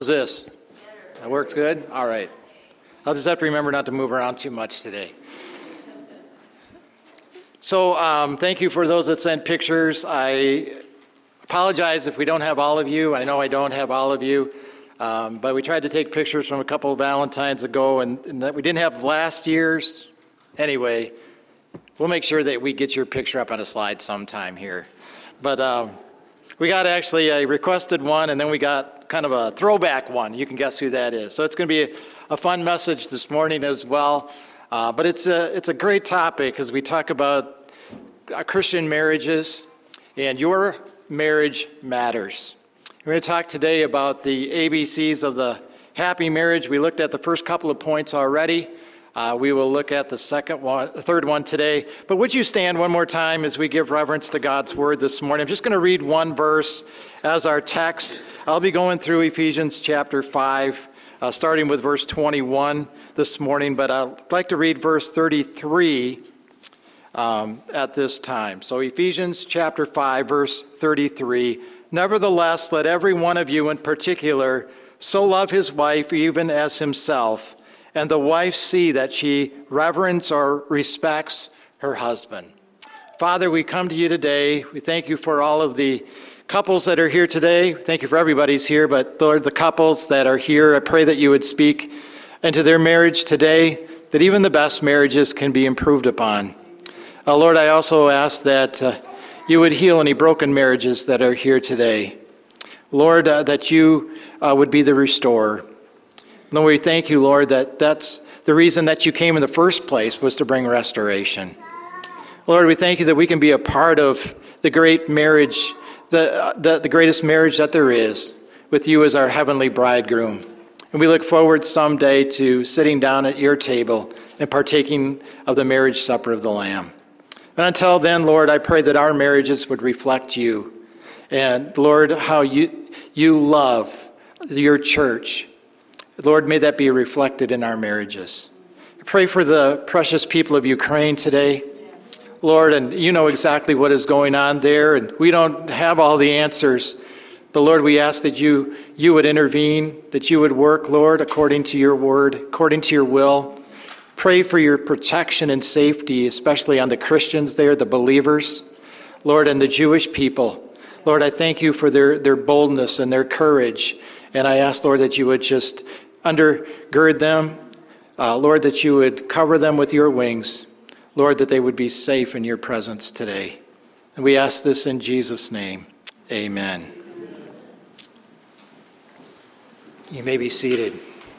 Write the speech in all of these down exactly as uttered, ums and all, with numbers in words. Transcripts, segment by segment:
How's this? That works good? All right. I'll just have to remember not to move around too much today. So um, thank you for those that sent pictures. I apologize if we don't have all of you. I know I don't have all of you. Um, but we tried to take pictures from a couple of Valentines ago, and, and that we didn't have last year's. Anyway, we'll make sure that we get your picture up on a slide sometime here. But um, we got actually a requested one, and then we got kind of a throwback one. You can guess who that is. So it's going to be a, a fun message this morning as well. Uh, but it's a, it's a great topic as we talk about Christian marriages, and your marriage matters. We're going to talk today about the A B Cs of the happy marriage. We looked at the first couple of points already. Uh, we will look at the second one, the third one today. But would you stand one more time as we give reverence to God's word this morning? I'm just going to read one verse as our text. I'll be going through Ephesians chapter five, uh, starting with verse twenty-one this morning. But I'd like to read verse thirty-three um, at this time. So Ephesians chapter five, verse thirty-three. Nevertheless, let every one of you in particular so love his wife even as himself, and the wife see that she reverence or respects her husband. Father, we come to you today. We thank you for all of the couples that are here today. Thank you for everybody's here, but Lord, the couples that are here, I pray that you would speak into their marriage today, that even the best marriages can be improved upon. Uh, Lord, I also ask that uh, you would heal any broken marriages that are here today. Lord, uh, that you uh, would be the restorer. Lord, we thank you, Lord, that that's the reason that you came in the first place was to bring restoration. Lord, we thank you that we can be a part of the great marriage, the, uh, the, the greatest marriage that there is, with you as our heavenly bridegroom. And we look forward someday to sitting down at your table and partaking of the marriage supper of the Lamb. And until then, Lord, I pray that our marriages would reflect you. And Lord, how you you love your church. Lord, may that be reflected in our marriages. I pray for the precious people of Ukraine today. Lord, and you know exactly what is going on there, and we don't have all the answers. But Lord, we ask that you you would intervene, that you would work, Lord, according to your word, according to your will. Pray for your protection and safety, especially on the Christians there, the believers, Lord, and the Jewish people. Lord, I thank you for their, their boldness and their courage. And I ask, Lord, that you would just undergird them. Uh, Lord, that you would cover them with your wings. Lord, that they would be safe in your presence today. And we ask this in Jesus' name. Amen. You may be seated.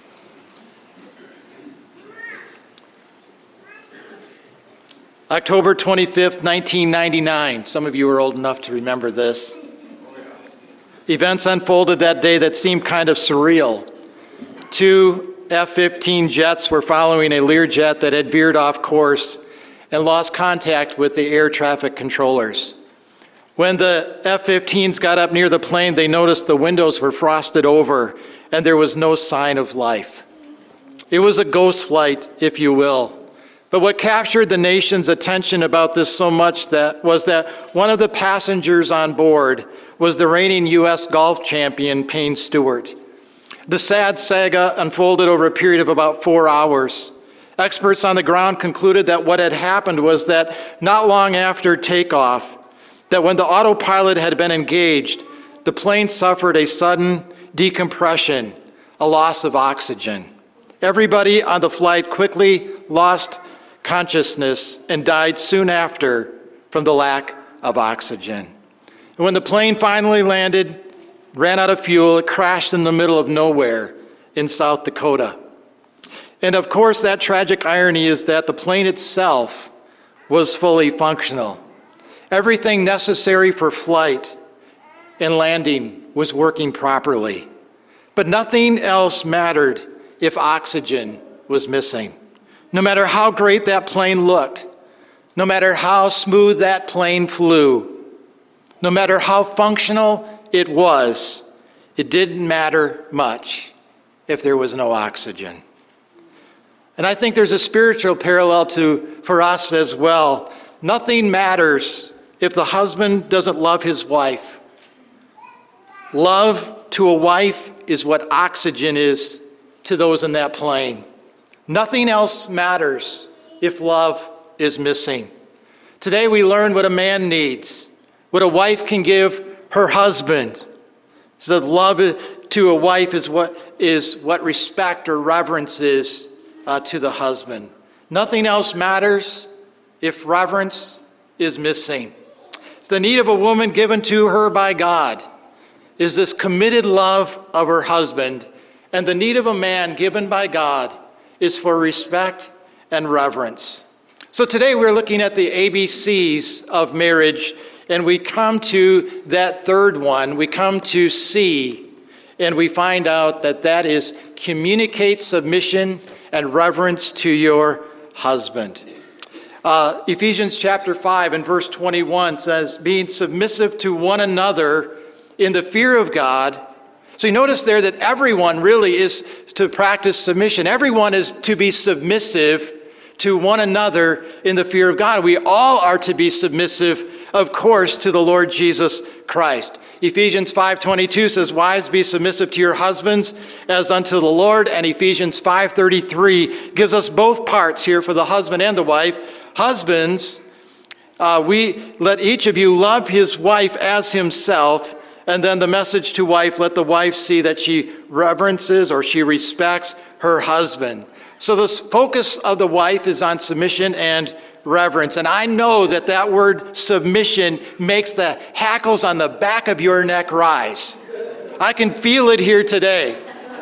October twenty-fifth, nineteen ninety-nine. Some of you are old enough to remember this. Events unfolded that day that seemed kind of surreal. Two F fifteen jets were following a Learjet that had veered off course and lost contact with the air traffic controllers. When the F fifteens got up near the plane, they noticed the windows were frosted over and there was no sign of life. It was a ghost flight, if you will. But what captured the nation's attention about this so much that was that one of the passengers on board was the reigning U S golf champion, Payne Stewart. The sad saga unfolded over a period of about four hours. Experts on the ground concluded that what had happened was that not long after takeoff, that when the autopilot had been engaged, the plane suffered a sudden decompression, a loss of oxygen. Everybody on the flight quickly lost consciousness and died soon after from the lack of oxygen. And when the plane finally landed, ran out of fuel, it crashed in the middle of nowhere in South Dakota. And of course, that tragic irony is that the plane itself was fully functional. Everything necessary for flight and landing was working properly. But nothing else mattered if oxygen was missing. No matter how great that plane looked, no matter how smooth that plane flew, no matter how functional it was, it didn't matter much if there was no oxygen. And I think there's a spiritual parallel to for us as well. Nothing matters if the husband doesn't love his wife. Love to a wife is what oxygen is to those in that plane. Nothing else matters if love is missing. Today we learn what a man needs, what a wife can give her husband. So that love to a wife is what is what respect or reverence is uh, to the husband. Nothing else matters if reverence is missing. It's the need of a woman given to her by God is this committed love of her husband, and the need of a man given by God is for respect and reverence. So today we're looking at the A B Cs of marriage, and we come to that third one. We come to C, and we find out that that is communicate submission and reverence to your husband. Uh, Ephesians chapter five and verse twenty-one says, being submissive to one another in the fear of God. So you notice there that everyone really is to practice submission. Everyone is to be submissive to one another in the fear of God. We all are to be submissive, of course, to the Lord Jesus Christ. Ephesians five twenty-two says, wives, be submissive to your husbands as unto the Lord. And Ephesians five thirty-three gives us both parts here for the husband and the wife. Husbands, uh, we let each of you love his wife as himself. And then the message to wife, let the wife see that she reverences or she respects her husband. So the focus of the wife is on submission and reverence. And I know that that word submission makes the hackles on the back of your neck rise. I can feel it here today.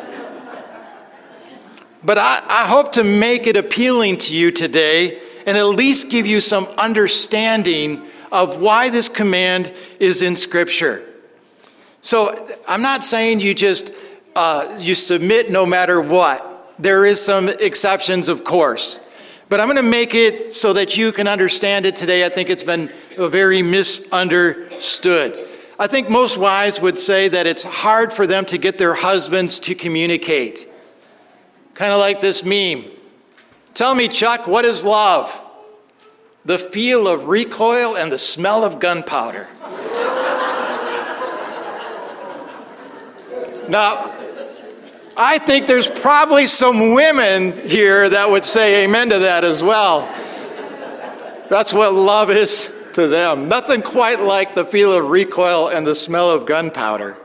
But I, I hope to make it appealing to you today and at least give you some understanding of why this command is in Scripture. So I'm not saying you just, uh, you submit no matter what. There is some exceptions, of course. But I'm going to make it so that you can understand it today. I think it's been very misunderstood. I think most wives would say that it's hard for them to get their husbands to communicate. Kind of like this meme. Tell me, Chuck, what is love? The feel of recoil and the smell of gunpowder. Now, I think there's probably some women here that would say amen to that as well. That's what love is to them. Nothing quite like the feel of recoil and the smell of gunpowder.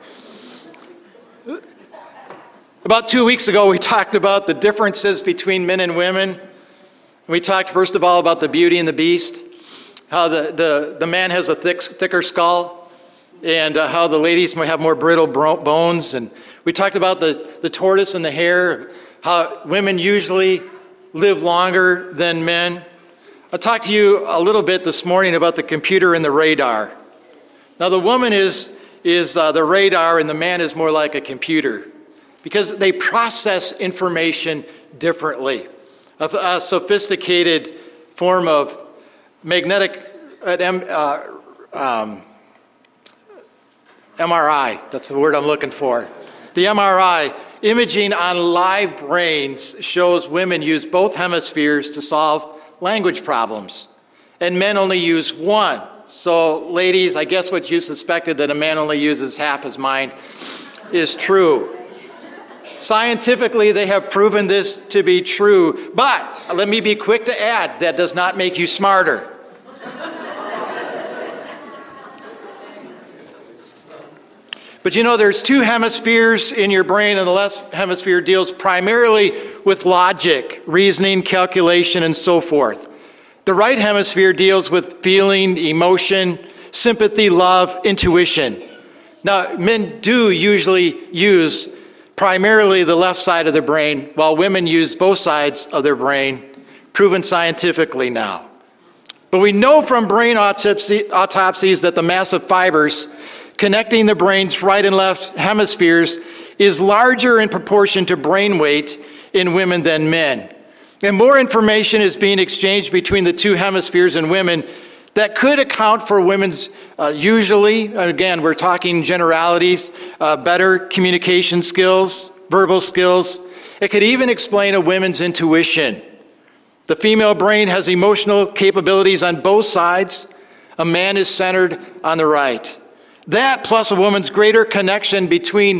About two weeks ago, we talked about the differences between men and women. We talked, first of all, about the Beauty and the Beast, how the, the, the man has a thick, thicker skull, and uh, how the ladies might have more brittle bones. And we talked about the, the tortoise and the hare, how women usually live longer than men. I'll talk to you a little bit this morning about the computer and the radar. Now, the woman is, is uh, the radar, and the man is more like a computer because they process information differently. A, a sophisticated form of magnetic uh, um, M R I, that's the word I'm looking for. The M R I, imaging on live brains, shows women use both hemispheres to solve language problems, and men only use one. So ladies, I guess what you suspected, that a man only uses half his mind, is true. Scientifically, they have proven this to be true, but let me be quick to add, that does not make you smarter. But you know, there's two hemispheres in your brain, and the left hemisphere deals primarily with logic, reasoning, calculation, and so forth. The right hemisphere deals with feeling, emotion, sympathy, love, intuition. Now, men do usually use primarily the left side of the brain, while women use both sides of their brain, proven scientifically now. But we know from brain autopsy, autopsies that the mass of fibers connecting the brain's right and left hemispheres is larger in proportion to brain weight in women than men. And more information is being exchanged between the two hemispheres in women that could account for women's, uh, usually, again, we're talking generalities, uh, better communication skills, verbal skills. It could even explain a woman's intuition. The female brain has emotional capabilities on both sides. A man is centered on the right. That plus a woman's greater connection between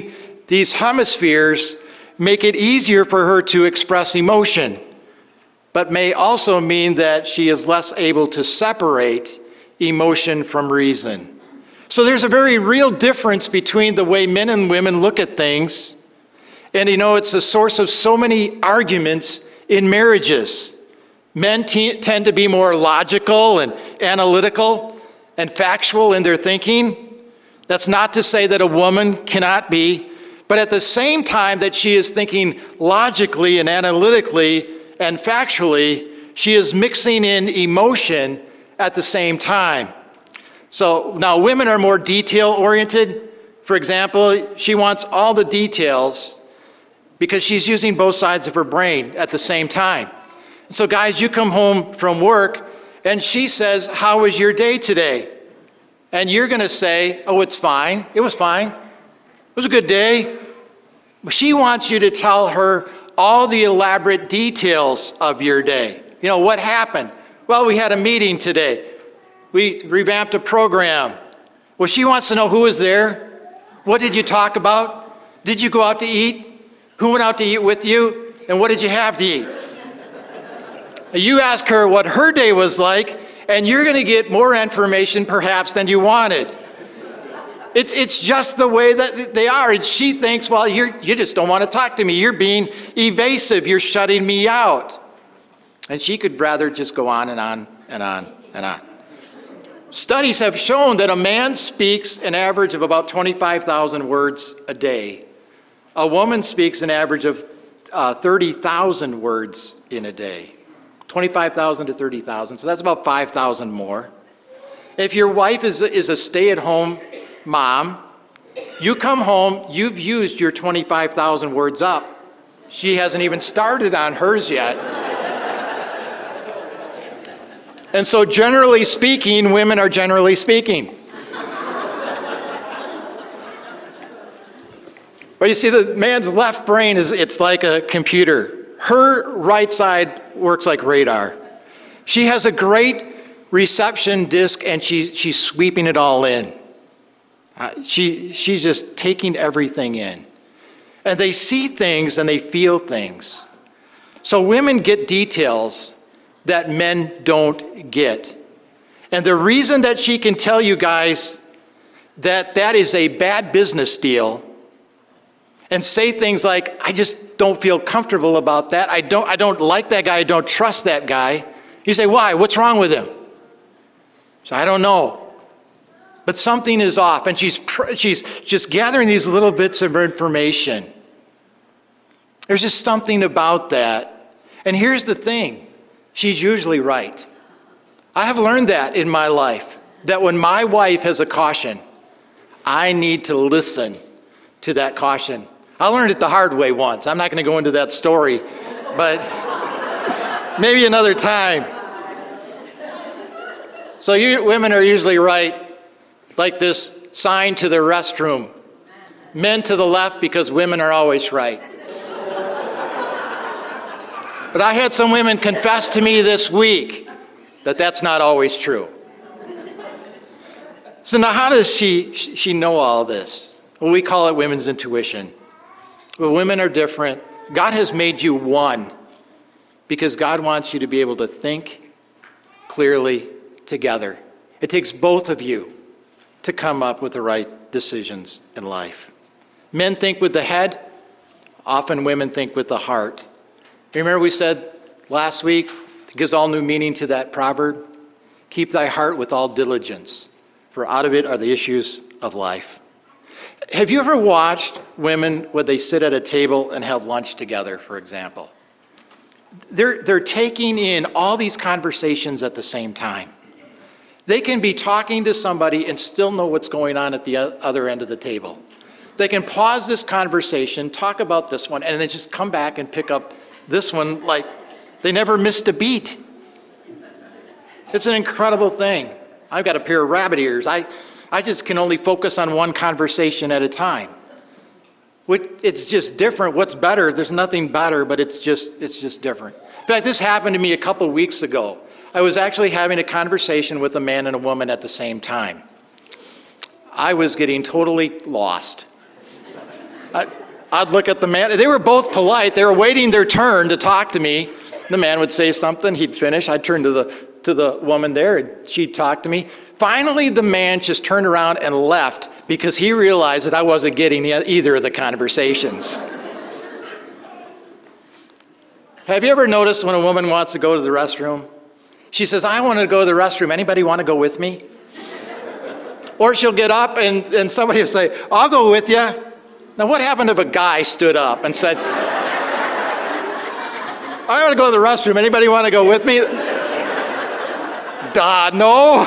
These hemispheres make it easier for her to express emotion, but may also mean that she is less able to separate emotion from reason. So there's a very real difference between the way men and women look at things. And you know, it's the source of so many arguments in marriages. Men t- tend to be more logical and analytical and factual in their thinking. That's not to say that a woman cannot be, but at the same time that she is thinking logically and analytically and factually, she is mixing in emotion at the same time. So now women are more detail-oriented. For example, she wants all the details because she's using both sides of her brain at the same time. So guys, you come home from work and she says, "How was your day today?" And you're going to say, "Oh, it's fine. It was fine. It was a good day." She wants you to tell her all the elaborate details of your day. You know, what happened? Well, we had a meeting today. We revamped a program. Well, she wants to know who was there. What did you talk about? Did you go out to eat? Who went out to eat with you? And what did you have to eat? You ask her what her day was like, and you're going to get more information perhaps than you wanted. It's it's just the way that they are. And she thinks, well, you're, you just don't want to talk to me. You're being evasive. You're shutting me out. And she could rather just go on and on and on and on. Studies have shown that a man speaks an average of about twenty-five thousand words a day. A woman speaks an average of uh, thirty thousand words in a day. twenty-five thousand to thirty thousand, so that's about five thousand more. If your wife is a, is a stay-at-home mom, you come home, you've used your twenty-five thousand words up. She hasn't even started on hers yet. And so generally speaking, women are generally speaking. But you see, the man's left brain is, it's like a computer. Her right side works like radar. She has a great reception disc and she, she's sweeping it all in. Uh, she, she's just taking everything in. And they see things and they feel things. So women get details that men don't get. And the reason that she can tell you guys that that is a bad business deal and say things like, "I just don't feel comfortable about that. I don't, I don't like that guy. I don't trust that guy." You say, "Why? What's wrong with him?" So I don't know. But something is off. And she's, she's just gathering these little bits of information. There's just something about that. And here's the thing. She's usually right. I have learned that in my life, that when my wife has a caution, I need to listen to that caution. I learned it the hard way once. I'm not going to go into that story, but maybe another time. So you women are usually right, like this sign to the restroom. Men to the left because women are always right. But I had some women confess to me this week that that's not always true. So now how does she, she know all this? Well, we call it women's intuition. Well, women are different. God has made you one because God wants you to be able to think clearly together. It takes both of you to come up with the right decisions in life. Men think with the head. Often women think with the heart. Remember we said last week, it gives all new meaning to that proverb. Keep thy heart with all diligence, for out of it are the issues of life. Have you ever watched women when they sit at a table and have lunch together, for example? They're, they're taking in all these conversations at the same time. They can be talking to somebody and still know what's going on at the other end of the table. They can pause this conversation, talk about this one, and then just come back and pick up this one like they never missed a beat. It's an incredible thing. I've got a pair of rabbit ears. I, I just can only focus on one conversation at a time. It's just different. What's better? There's nothing better, but it's just it's just different. In fact, this happened to me a couple weeks ago. I was actually having a conversation with a man and a woman at the same time. I was getting totally lost. I, I'd look at the man. They were both polite. They were waiting their turn to talk to me. The man would say something. He'd finish. I'd turn to the to the woman there, and she'd talk to me. Finally, the man just turned around and left because he realized that I wasn't getting either of the conversations. Have you ever noticed when a woman wants to go to the restroom? She says, I want to go to the restroom. Anybody want to go with me? Or she'll get up and, and somebody will say, I'll go with you. Now, what happened if a guy stood up and said, I want to go to the restroom. Anybody want to go with me? Duh, no.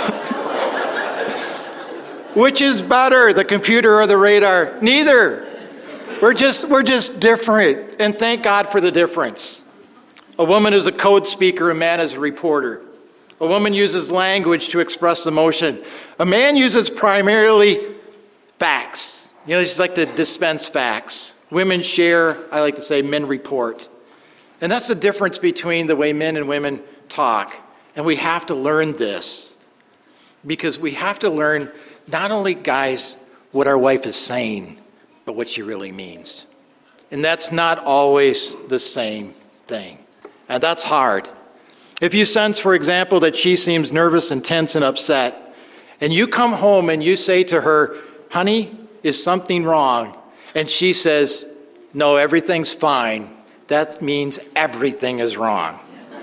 Which is better, the computer or the radar? Neither. We're just, we're just different, and thank God for the difference. A woman is a code speaker, a man is a reporter. A woman uses language to express emotion. A man uses primarily facts. You know, they just like to dispense facts. Women share, I like to say, men report. And that's the difference between the way men and women talk. And we have to learn this, because we have to learn not only, guys, what our wife is saying, but what she really means. And that's not always the same thing. And that's hard. If you sense, for example, that she seems nervous and tense and upset, and you come home and you say to her, honey, is something wrong? And she says, no, everything's fine. That means everything is wrong.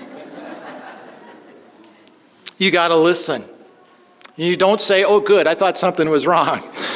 You got to listen. You don't say, oh, good, I thought something was wrong.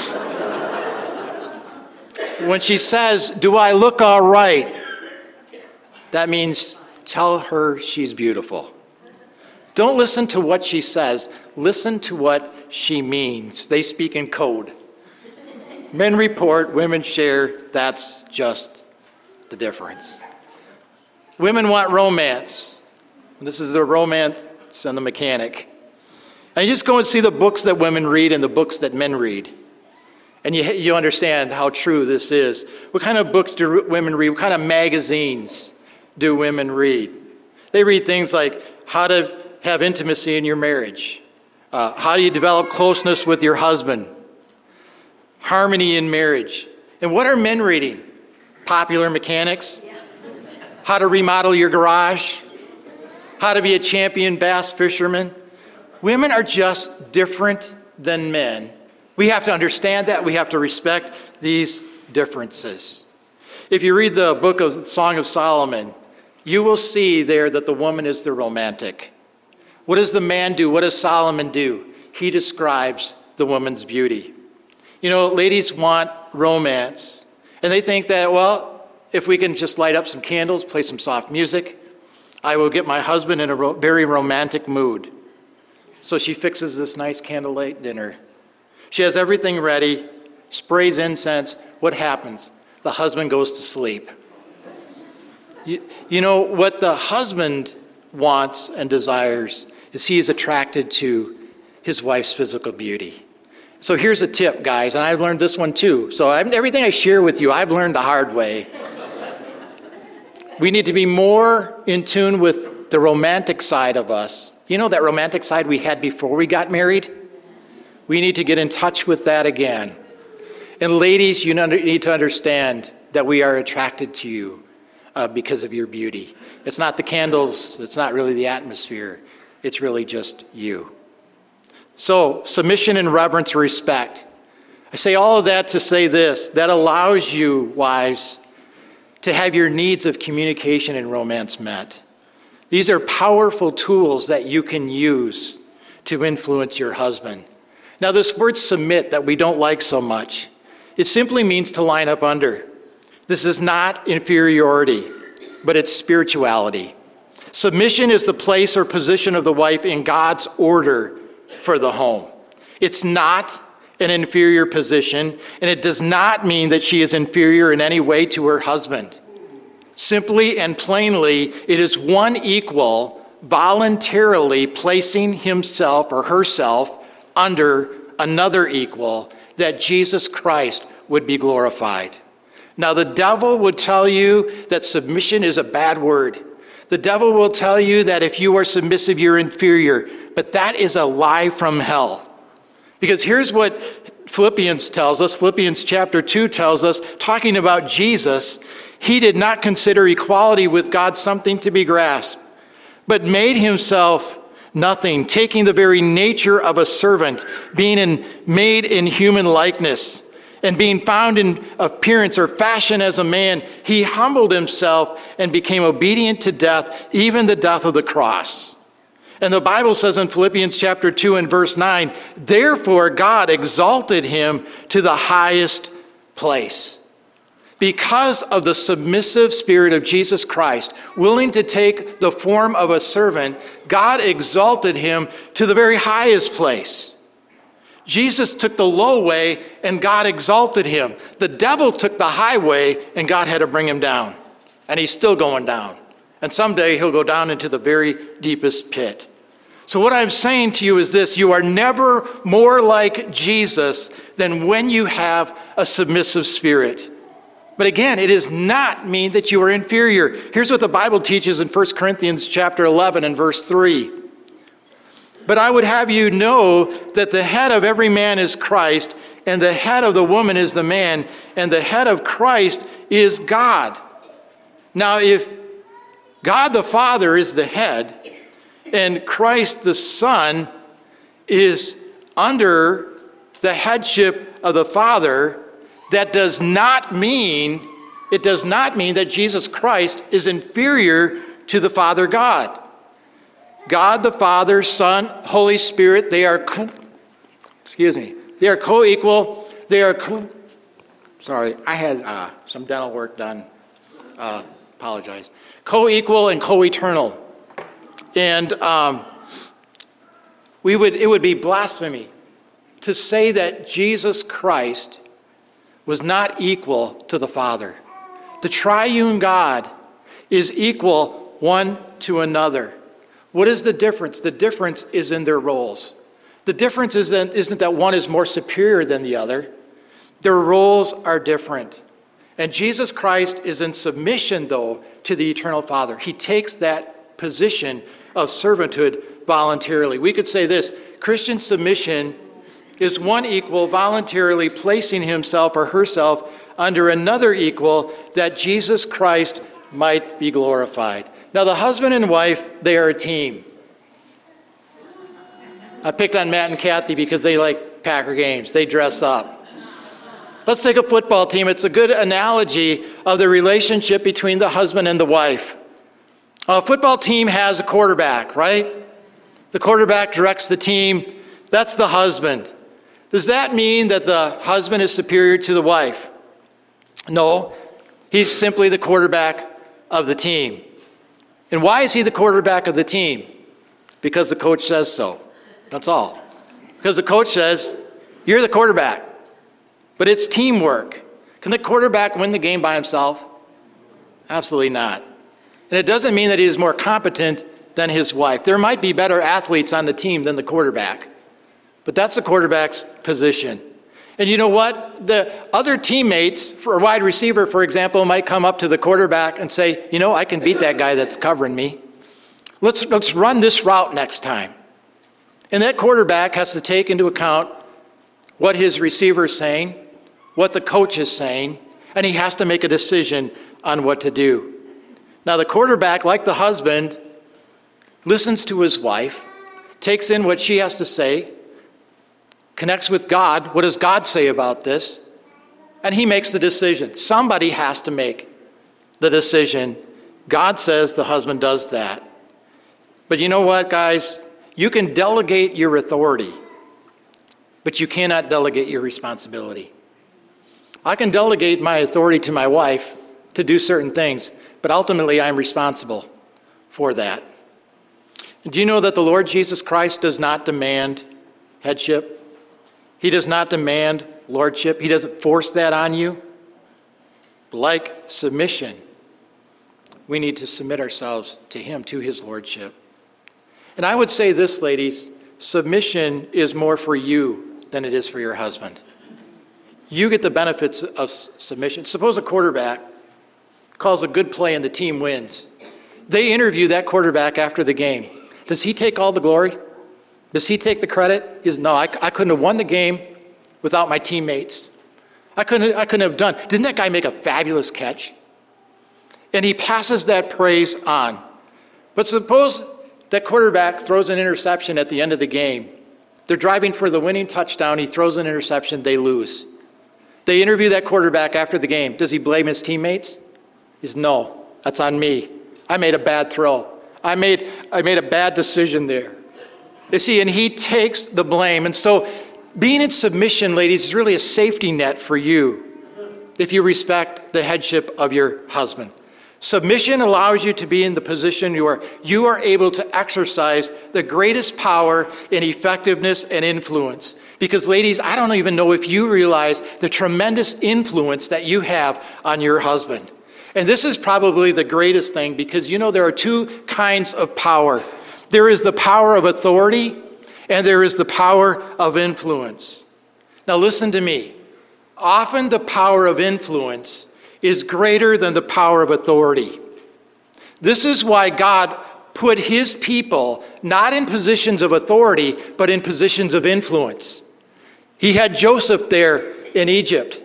When she says, do I look all right? That means tell her she's beautiful. Don't listen to what she says. Listen to what she means. They speak in code. Men report, women share. That's just the difference. Women want romance. This is the romance and the mechanic. And you just go and see the books that women read and the books that men read. And you, you understand how true this is. What kind of books do women read? What kind of magazines do women read? They read things like how to have intimacy in your marriage. Uh, how do you develop closeness with your husband? Harmony in marriage. And what are men reading? Popular Mechanics? Yeah. How to remodel your garage? How to be a champion bass fisherman? Women are just different than men. We have to understand that. We have to respect these differences. If you read the book of the Song of Solomon, you will see there that the woman is the romantic. What does the man do? What does Solomon do? He describes the woman's beauty. You know, ladies want romance, and they think that, well, if we can just light up some candles, play some soft music, I will get my husband in a ro- very romantic mood. So she fixes this nice candlelight dinner. She has everything ready, sprays incense. What happens? The husband goes to sleep. You, you know, what the husband wants and desires is he is attracted to his wife's physical beauty. So here's a tip, guys, and I've learned this one too. So I'm, everything I share with you, I've learned the hard way. We need to be more in tune with the romantic side of us. You know that romantic side we had before we got married? We need to get in touch with that again. And ladies, you need to understand that we are attracted to you uh, because of your beauty. It's not the candles, it's not really the atmosphere, it's really just you. So, submission and reverence and respect. I say all of that to say this, that allows you, wives, to have your needs of communication and romance met. These are powerful tools that you can use to influence your husband. Now, this word submit that we don't like so much, it simply means to line up under. This is not inferiority, but it's spirituality. Submission is the place or position of the wife in God's order for the home. It's not an inferior position, and it does not mean that she is inferior in any way to her husband. Simply and plainly, it is one equal voluntarily placing himself or herself under another equal, that Jesus Christ would be glorified. Now, the devil would tell you that submission is a bad word. The devil will tell you that if you are submissive, you're inferior. But that is a lie from hell. Because here's what Philippians tells us, Philippians chapter two tells us, talking about Jesus, he did not consider equality with God something to be grasped, but made himself nothing, taking the very nature of a servant, being in, made in human likeness, and being found in appearance or fashion as a man, he humbled himself and became obedient to death, even the death of the cross. And the Bible says in Philippians chapter two and verse nine, therefore God exalted him to the highest place. Because of the submissive spirit of Jesus Christ, willing to take the form of a servant, God exalted him to the very highest place. Jesus took the low way and God exalted him. The devil took the high way and God had to bring him down. And he's still going down. And someday he'll go down into the very deepest pit. So what I'm saying to you is this: you are never more like Jesus than when you have a submissive spirit. But again, it does not mean that you are inferior. Here's what the Bible teaches in First Corinthians chapter eleven and verse three. But I would have you know that the head of every man is Christ, and the head of the woman is the man, and the head of Christ is God. Now, if God the Father is the head, and Christ the Son is under the headship of the Father, that does not mean, it does not mean that Jesus Christ is inferior to the Father God. God the Father, Son, Holy Spirit, they are, co- excuse me, they are co-equal, they are, co- sorry, I had uh, some dental work done, uh, apologize, co-equal and co-eternal. And um, we would, it would be blasphemy to say that Jesus Christ was not equal to the Father. The triune God is equal one to another. What is the difference? The difference is in their roles. The difference isn't, isn't that one is more superior than the other. Their roles are different. And Jesus Christ is in submission, though, to the eternal Father. He takes that position of servanthood voluntarily. We could say this: Christian submission is one equal voluntarily placing himself or herself under another equal, that Jesus Christ might be glorified. Now, the husband and wife, they are a team. I picked on Matt and Kathy because they like Packer games. They dress up. Let's take a football team. It's a good analogy of the relationship between the husband and the wife. A football team has a quarterback, right? The quarterback directs the team. That's the husband. Does that mean that the husband is superior to the wife? No. He's simply the quarterback of the team. And why is he the quarterback of the team? Because the coach says so. That's all. Because the coach says, you're the quarterback. But it's teamwork. Can the quarterback win the game by himself? Absolutely not. And it doesn't mean that he is more competent than his wife. There might be better athletes on the team than the quarterback. But that's the quarterback's position. And you know what? The other teammates, for a wide receiver, for example, might come up to the quarterback and say, you know, I can beat that guy that's covering me. Let's, let's run this route next time. And that quarterback has to take into account what his receiver is saying, what the coach is saying, and he has to make a decision on what to do. Now, the quarterback, like the husband, listens to his wife, takes in what she has to say, connects with God. What does God say about this? And he makes the decision. Somebody has to make the decision. God says the husband does that. But you know what, guys? You can delegate your authority, but you cannot delegate your responsibility. I can delegate my authority to my wife to do certain things, but ultimately I'm responsible for that. And do you know that the Lord Jesus Christ does not demand headship? He does not demand lordship. He doesn't force that on you. Like submission, we need to submit ourselves to him, to his lordship. And I would say this, ladies, submission is more for you than it is for your husband. You get the benefits of submission. Suppose a quarterback calls a good play and the team wins. They interview that quarterback after the game. Does he take all the glory? Does he take the credit? He says, no, I, I couldn't have won the game without my teammates. I couldn't, I couldn't have done. Didn't that guy make a fabulous catch? And he passes that praise on. But suppose that quarterback throws an interception at the end of the game. They're driving for the winning touchdown. He throws an interception. They lose. They interview that quarterback after the game. Does he blame his teammates? He says, no, that's on me. I made a bad throw. I made, I made a bad decision there. You see, and he takes the blame. And so being in submission, ladies, is really a safety net for you if you respect the headship of your husband. Submission allows you to be in the position where you are able to exercise the greatest power and effectiveness and influence. Because ladies, I don't even know if you realize the tremendous influence that you have on your husband. And this is probably the greatest thing because you know there are two kinds of power. There is the power of authority and there is the power of influence. Now listen to me. Often the power of influence is greater than the power of authority. This is why God put his people not in positions of authority, but in positions of influence. He had Joseph there in Egypt.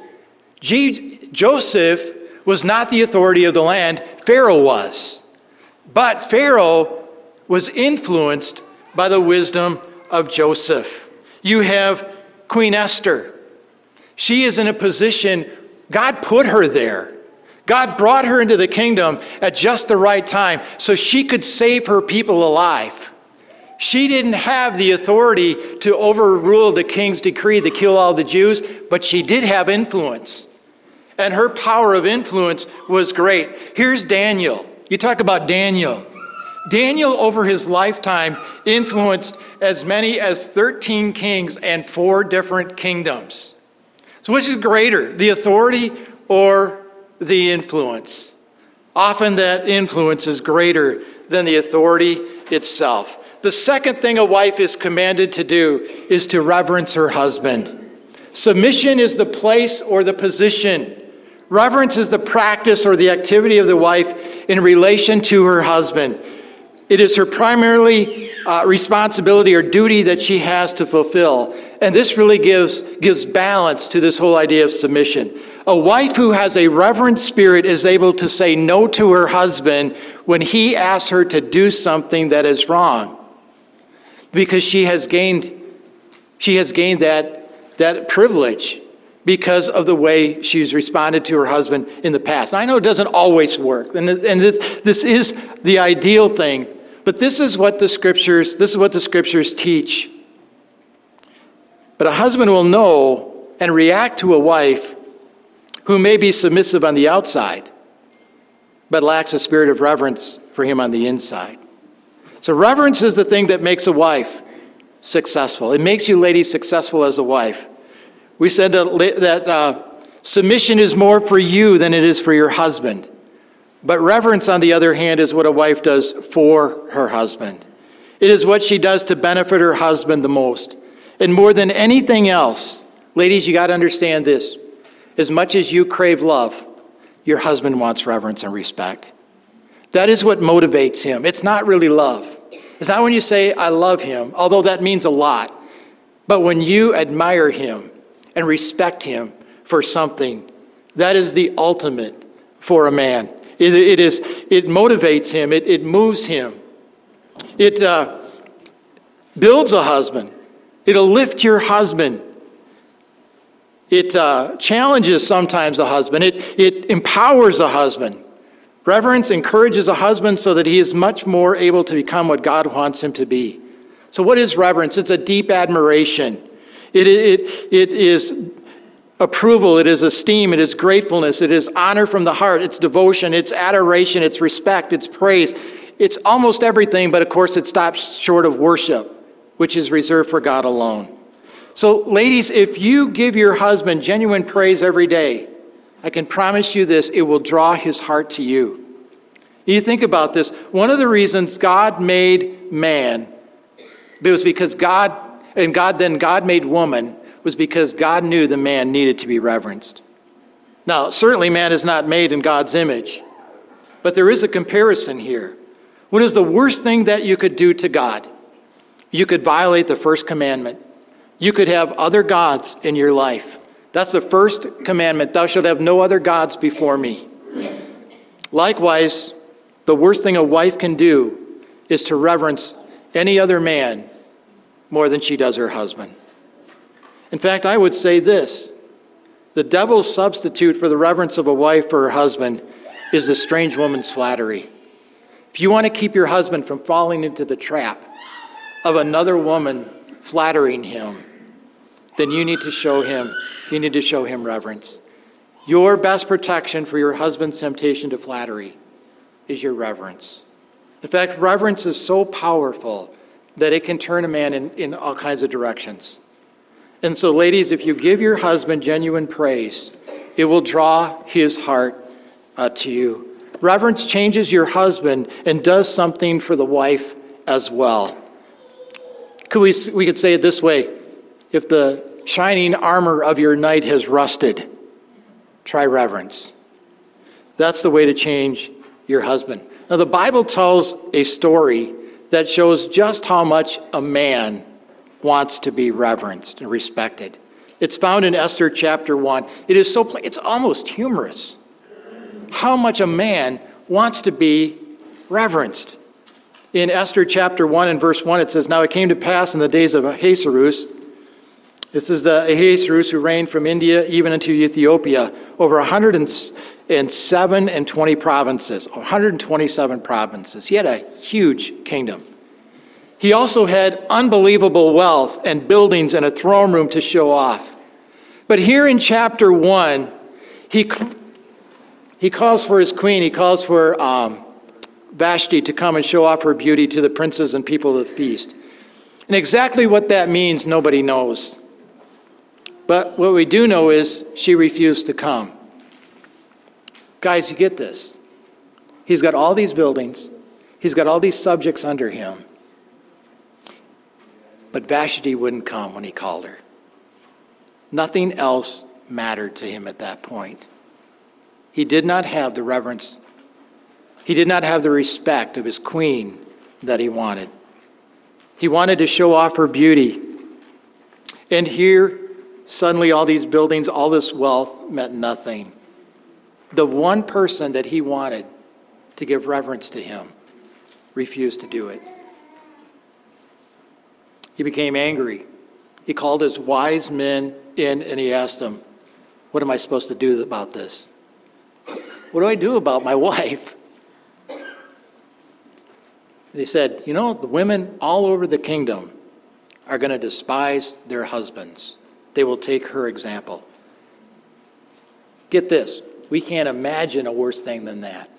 G- Joseph was not the authority of the land, Pharaoh was. But Pharaoh was influenced by the wisdom of Joseph. You have Queen Esther. She is in a position, God put her there. God brought her into the kingdom at just the right time so she could save her people alive. She didn't have the authority to overrule the king's decree to kill all the Jews, but she did have influence. And her power of influence was great. Here's Daniel. You talk about Daniel. Daniel, over his lifetime, influenced as many as thirteen kings and four different kingdoms. So which is greater, the authority or the influence? Often that influence is greater than the authority itself. The second thing a wife is commanded to do is to reverence her husband. Submission is the place or the position. Reverence is the practice or the activity of the wife in relation to her husband. It is her primarily uh, responsibility or duty that she has to fulfill. And this really gives, gives balance to this whole idea of submission. A wife who has a reverent spirit is able to say no to her husband when he asks her to do something that is wrong. Because she has gained, she has gained that, that privilege because of the way she's responded to her husband in the past. And I know it doesn't always work, and, and this, this is the ideal thing, but this is what the scriptures, this is what the scriptures teach. But a husband will know and react to a wife who may be submissive on the outside, but lacks a spirit of reverence for him on the inside. So reverence is the thing that makes a wife successful. It makes you ladies successful as a wife. We said that, that uh, submission is more for you than it is for your husband. But reverence, on the other hand, is what a wife does for her husband. It is what she does to benefit her husband the most. And more than anything else, ladies, you got to understand this. As much as you crave love, your husband wants reverence and respect. That is what motivates him. It's not really love. It's not when you say, I love him, although that means a lot. But when you admire him and respect him for something, that is the ultimate for a man. It, it is. It motivates him. It, it moves him. It uh, builds a husband. It'll lift your husband. It uh, challenges sometimes a husband. It, it empowers a husband. Reverence encourages a husband so that he is much more able to become what God wants him to be. So what is reverence? It's a deep admiration. It, it, it is approval. It is esteem. It is gratefulness. It is honor from the heart. It's devotion. It's adoration. It's respect. It's praise. It's almost everything, but of course it stops short of worship, which is reserved for God alone. So ladies, if you give your husband genuine praise every day, I can promise you this, it will draw his heart to you. You think about this. One of the reasons God made man, it was because God, and God then God made woman, was because God knew the man needed to be reverenced. Now, certainly man is not made in God's image, but there is a comparison here. What is the worst thing that you could do to God? You could violate the first commandment You could have other gods in your life. That's the first commandment. Thou shalt have no other gods before me. Likewise, the worst thing a wife can do is to reverence any other man more than she does her husband. In fact, I would say this. The devil's substitute for the reverence of a wife for her husband is a strange woman's flattery. If you want to keep your husband from falling into the trap of another woman flattering him, then you need to show him, you need to show him reverence. Your best protection for your husband's temptation to flattery is your reverence. In fact, reverence is so powerful that it can turn a man in, in all kinds of directions. And so, ladies, if you give your husband genuine praise, it will draw his heart uh, to you. Reverence changes your husband and does something for the wife as well. Could we, we could say it this way. If the shining armor of your knight has rusted, try reverence. That's the way to change your husband. Now, the Bible tells a story that shows just how much a man wants to be reverenced and respected. It's found in Esther chapter one. It is so, it's almost humorous how much a man wants to be reverenced. In Esther chapter one and verse one, it says, Now it came to pass in the days of Ahasuerus, this is the Ahasuerus who reigned from India even into Ethiopia, over one hundred seven and twenty provinces, one hundred twenty-seven provinces. He had a huge kingdom. He also had unbelievable wealth and buildings and a throne room to show off. But here in chapter one, he, he calls for his queen, he calls for um, Vashti to come and show off her beauty to the princes and people of the feast. And exactly what that means, nobody knows. But what we do know is she refused to come. Guys, you get this. He's got all these buildings. He's got all these subjects under him. But Vashti wouldn't come when he called her. Nothing else mattered to him at that point. He did not have the reverence. He did not have the respect of his queen that he wanted. He wanted to show off her beauty. And here, suddenly all these buildings, all this wealth meant nothing. The one person that he wanted to give reverence to him refused to do it. He became angry. He called his wise men in and he asked them, what am I supposed to do about this? What do I do about my wife? They said, you know, the women all over the kingdom are going to despise their husbands. They will take her example. Get this. We can't imagine a worse thing than that.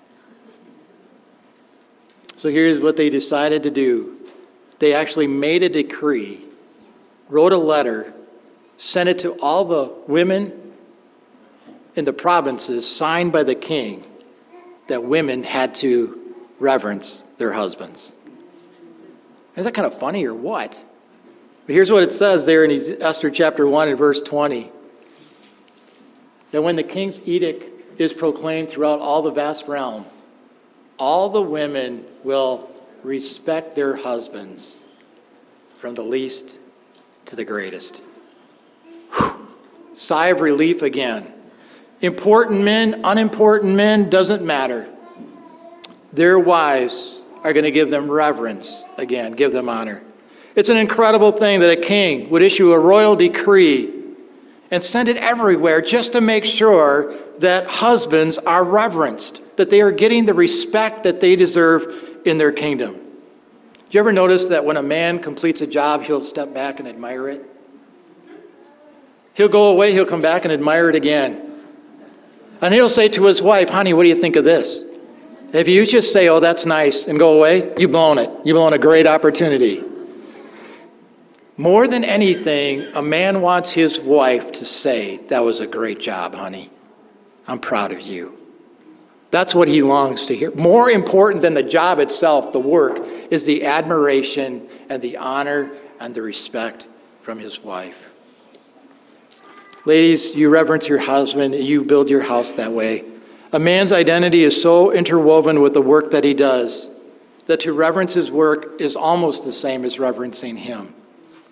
So here's what they decided to do. They actually made a decree, wrote a letter, sent it to all the women in the provinces, signed by the king, that women had to reverence their husbands. Is that kind of funny or what? But here's what it says there in Esther chapter one and verse twenty. That when the king's edict is proclaimed throughout all the vast realm, all the women will respect their husbands from the least to the greatest. Whew. Sigh of relief again. Important men, unimportant men, doesn't matter. Their wives are going to give them reverence again, give them honor. It's an incredible thing that a king would issue a royal decree and send it everywhere just to make sure that husbands are reverenced, that they are getting the respect that they deserve in their kingdom. Do you ever notice that when a man completes a job, he'll step back and admire it? He'll go away, he'll come back and admire it again. And he'll say to his wife, honey, what do you think of this? If you just say, oh, that's nice, and go away, you've blown it. You've blown a great opportunity. More than anything, a man wants his wife to say, that was a great job, honey. I'm proud of you. That's what he longs to hear. More important than the job itself, the work, is the admiration and the honor and the respect from his wife. Ladies, you reverence your husband, you build your house that way. A man's identity is so interwoven with the work that he does that to reverence his work is almost the same as reverencing him.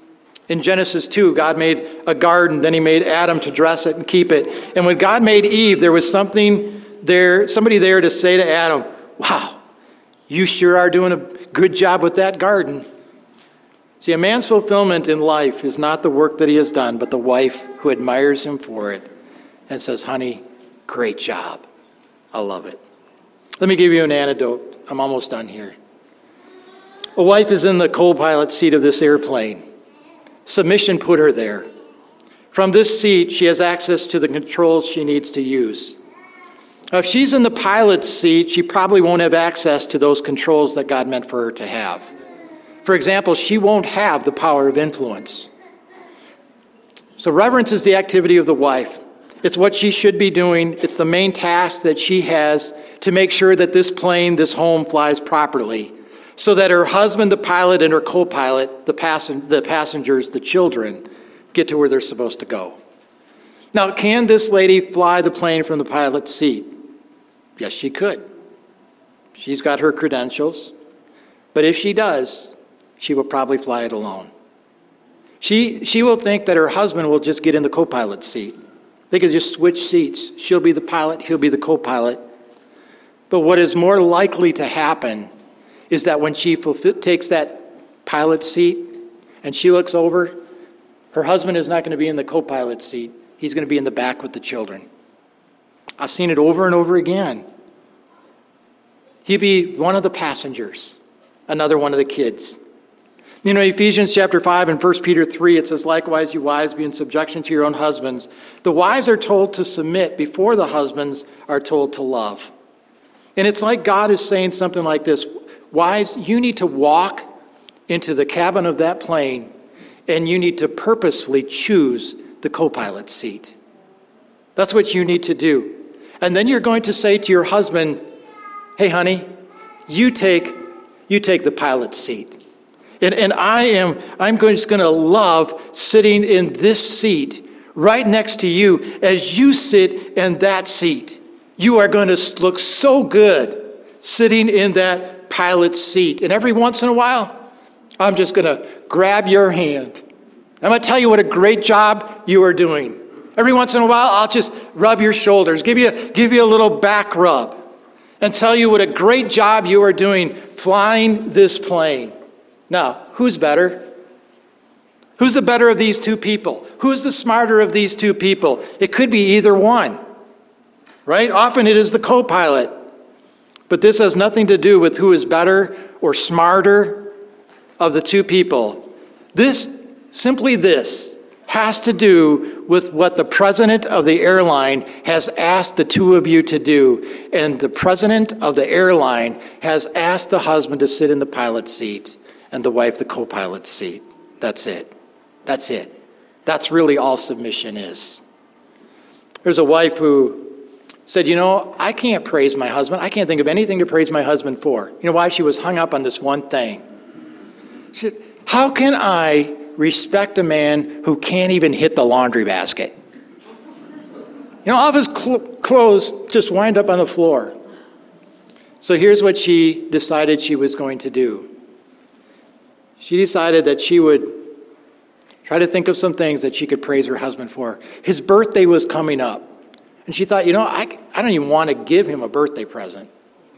In Genesis two, God made a garden, then he made Adam to dress it and keep it. And when God made Eve, there was something there, somebody there to say to Adam, wow, you sure are doing a good job with that garden. See, a man's fulfillment in life is not the work that he has done, but the wife who admires him for it and says, honey, great job. I love it. Let me give you an anecdote. I'm almost done here. A wife is in the co-pilot seat of this airplane. Submission put her there. From this seat, she has access to the controls she needs to use. Now, if she's in the pilot's seat, she probably won't have access to those controls that God meant for her to have. For example, she won't have the power of influence. So reverence is the activity of the wife. It's what she should be doing. It's the main task that she has to make sure that this plane, this home, flies properly, so that her husband, the pilot, and her co-pilot, the, passen- the passengers, the children, get to where they're supposed to go. Now, can this lady fly the plane from the pilot's seat? Yes, she could. She's got her credentials. But if she does, she will probably fly it alone. She, she will think that her husband will just get in the co-pilot seat. They could just switch seats. She'll be the pilot, he'll be the co-pilot. But what is more likely to happen is that when she fulfill, takes that pilot seat and she looks over, her husband is not going to be in the co-pilot seat. He's going to be in the back with the children. I've seen it over and over again. He'd be one of the passengers, another one of the kids. You know, Ephesians chapter five and First Peter three, it says, likewise, you wives, be in subjection to your own husbands. The wives are told to submit before the husbands are told to love. And it's like God is saying something like this, wives, you need to walk into the cabin of that plane and you need to purposefully choose the co-pilot seat. That's what you need to do. And then you're going to say to your husband, hey, honey, you take, you take the pilot seat. And, and I am, I'm just going to love sitting in this seat right next to you as you sit in that seat. You are going to look so good sitting in that pilot seat. And every once in a while, I'm just going to grab your hand. I'm going to tell you what a great job you are doing. Every once in a while, I'll just rub your shoulders, give you, give you a little back rub, and tell you what a great job you are doing flying this plane. Now, who's better? Who's the better of these two people? Who's the smarter of these two people? It could be either one, right? Often it is the co-pilot. But this has nothing to do with who is better or smarter of the two people. This, simply this, has to do with what the president of the airline has asked the two of you to do. And the president of the airline has asked the husband to sit in the pilot's seat and the wife the co-pilot's seat. That's it. That's it. That's really all submission is. There's a wife who said, you know, I can't praise my husband. I can't think of anything to praise my husband for. You know why? She was hung up on this one thing. She said, how can I respect a man who can't even hit the laundry basket? You know, all of his cl- clothes just wind up on the floor. So here's what she decided she was going to do. She decided that she would try to think of some things that she could praise her husband for. His birthday was coming up. And she thought, you know, I, I don't even want to give him a birthday present.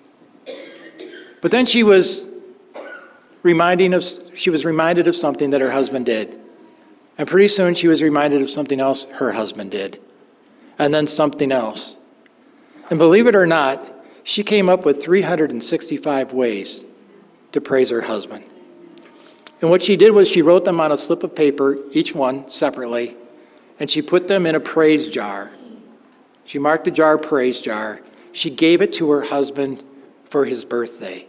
But then she was reminding of, she was reminded of something that her husband did. And pretty soon she was reminded of something else her husband did. And then something else. And believe it or not, she came up with three hundred sixty-five ways to praise her husband. And what she did was she wrote them on a slip of paper, each one separately, and she put them in a praise jar. She marked the jar praise jar. She gave it to her husband for his birthday.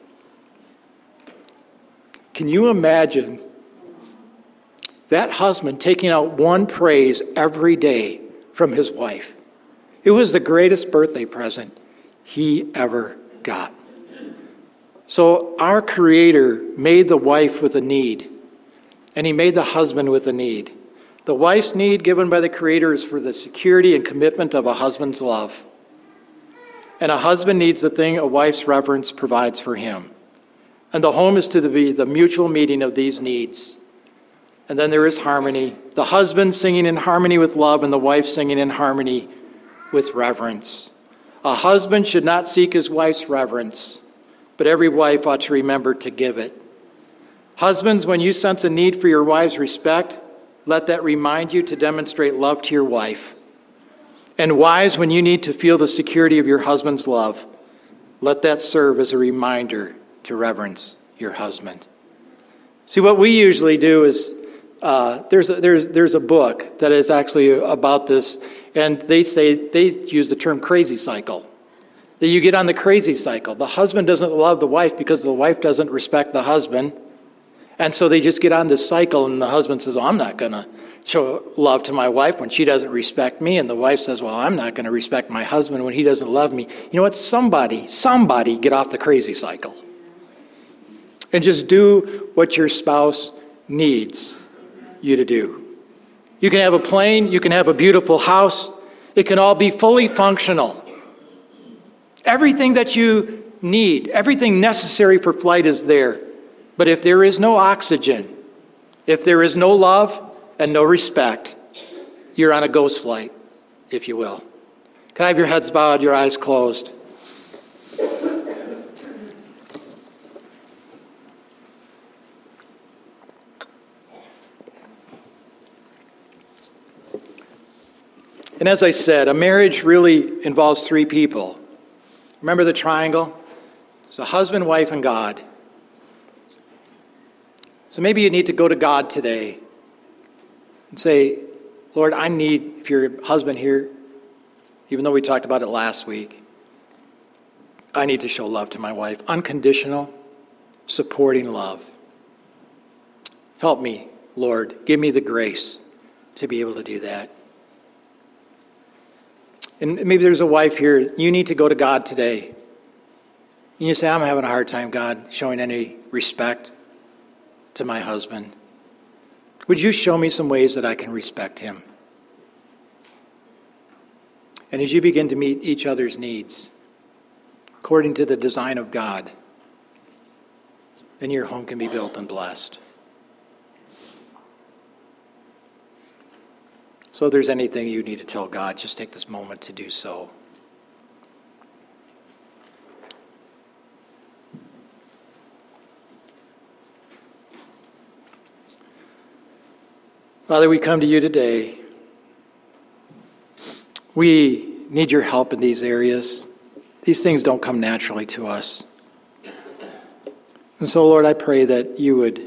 Can you imagine that husband taking out one praise every day from his wife? It was the greatest birthday present he ever got. So our Creator made the wife with a need, and he made the husband with a need. The wife's need given by the Creator is for the security and commitment of a husband's love. And a husband needs the thing a wife's reverence provides for him. And the home is to be the mutual meeting of these needs. and then there is harmony. The husband singing in harmony with love and the wife singing in harmony with reverence. A husband should not seek his wife's reverence, but every wife ought to remember to give it. Husbands, when you sense a need for your wife's respect, let that remind you to demonstrate love to your wife. And wives, when you need to feel the security of your husband's love, let that serve as a reminder to reverence your husband. See, what we usually do is, uh, there's, a, there's, there's a book that is actually about this, and they say, they use the term crazy cycle. That you get on the crazy cycle. The husband doesn't love the wife because the wife doesn't respect the husband. And so they just get on this cycle, and the husband says, well, I'm not going to show love to my wife when she doesn't respect me. And the wife says, well, I'm not going to respect my husband when he doesn't love me. You know what? Somebody, somebody get off the crazy cycle. And just do what your spouse needs you to do. You can have a plane, you can have a beautiful house. It can all be fully functional. Everything that you need, everything necessary for flight is there. But if there is no oxygen, if there is no love and no respect, you're on a ghost flight, if you will. Can I have your heads bowed, your eyes closed? And as I said, a marriage really involves three people. Remember the triangle? It's a husband, wife, and God. So maybe you need to go to God today and say, Lord, I need, if you're a husband here, even though we talked about it last week, I need to show love to my wife. Unconditional, supporting love. Help me, Lord. Give me the grace to be able to do that. And maybe there's a wife here, you need to go to God today. And you say, I'm having a hard time, God, showing any respect to my husband. Would you show me some ways that I can respect him? And as you begin to meet each other's needs, according to the design of God, then your home can be built and blessed. So if there's anything you need to tell God, just take this moment to do so. Father, we come to you today. We need your help in these areas. These things don't come naturally to us. And so, Lord, I pray that you would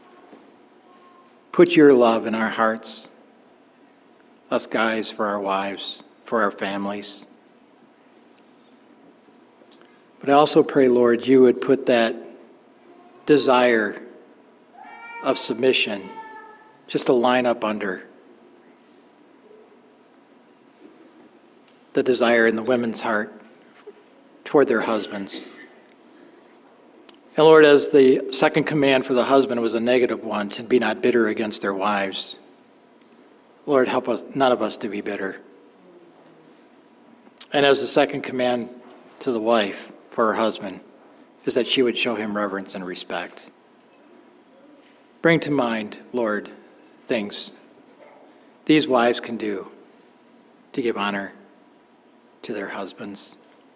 put your love in our hearts, us guys, for our wives, for our families. But I also pray, Lord, you would put that desire of submission just to line up under the desire in the women's heart toward their husbands. And Lord, as the second command for the husband was a negative one, to be not bitter against their wives, Lord, help us, none of us to be bitter. And as the second command to the wife for her husband is that she would show him reverence and respect. Bring to mind, Lord, things these wives can do to give honor to their husbands.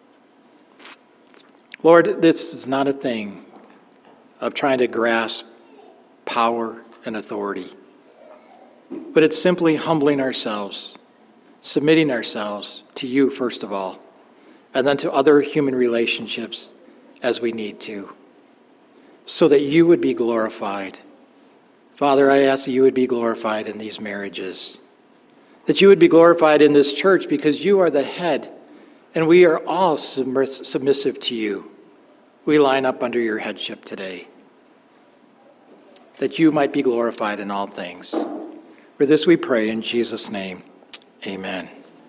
Lord, this is not a thing of trying to grasp power and authority, but it's simply humbling ourselves, submitting ourselves to you first of all, and then to other human relationships as we need to, so that you would be glorified. Father, I ask that you would be glorified in these marriages, that you would be glorified in this church because you are the head, and we are all submissive to you. We line up under your headship today, that you might be glorified in all things. For this we pray in Jesus' name, amen.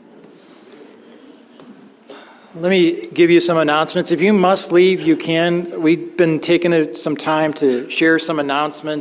Let me give you some announcements. If you must leave, you can. We've been taking some time to share some announcements.